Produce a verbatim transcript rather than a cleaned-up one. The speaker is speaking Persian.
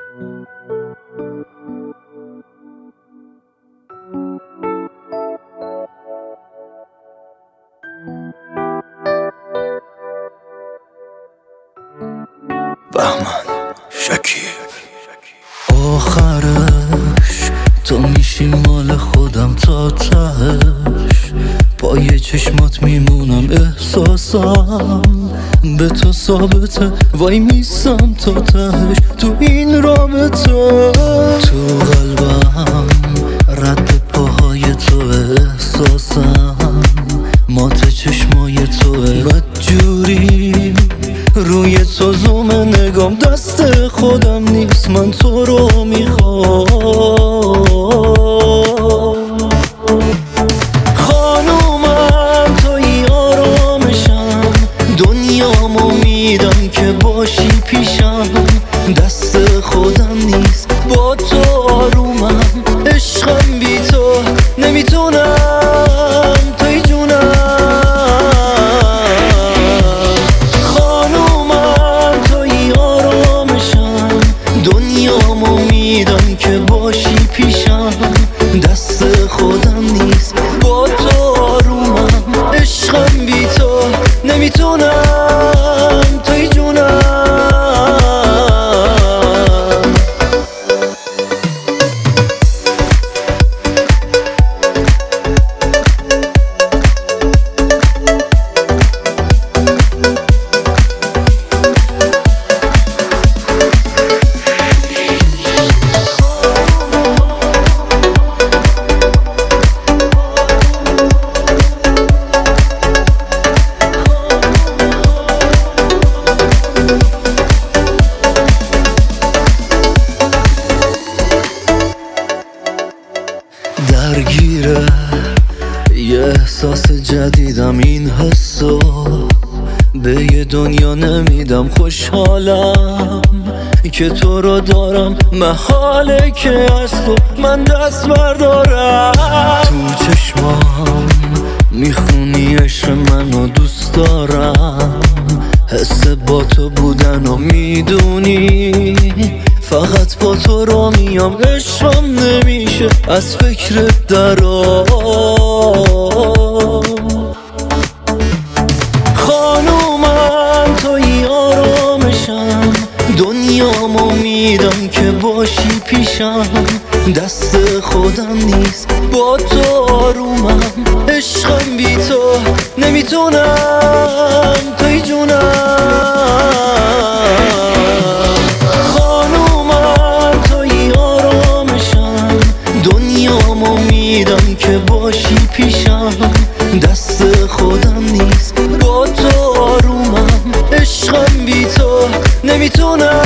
بهمن شکیب. آخرش تو میشی مال خودم تا تهش، پای چشمات میمونم احساسم به تو ثابته، وای میسم تا تهش تو این رابطه. تو قلبم رد پاهای تو احساسم، مات چشمای توه، بدجوری روی تو زوم نگام، دست خودم نیست من تو رو میخوام. خانومم توی آرامشم، دنیامو میدم که باشی پیشم، دست خودم نیست با تو آرومم، عشقم بی تو نمیتونم، توی جونم. خانومم توی آرامشم، دنیامو میدم که باشی پیشم، دست خودم نیست با تو آرومم، عشقم بی تو نمیتونم، توی جونم. درگیره یه احساس جدیدم، این حسو به یه دنیا نمیدم، خوشحالم که تو رو دارم، محاله که از تو من دست بردارم. تو چشمام میخونی عشق منو دوست دارم، حس با تو بودن و میدونی فقط با تو رو میام، عشقم نمیشه از فکرت درام. خانومم توی آرامشم، دنیامو میدم که باشی پیشم، دست خودم نیست با تو آرومم، عشقم بی تو نمیتونم، توی جونم. خانومم توی آرامشم، دنیامو میدم که باشی پیشم، دست خودم نیست با تو آرومم، عشقم بی تو نمیتونم.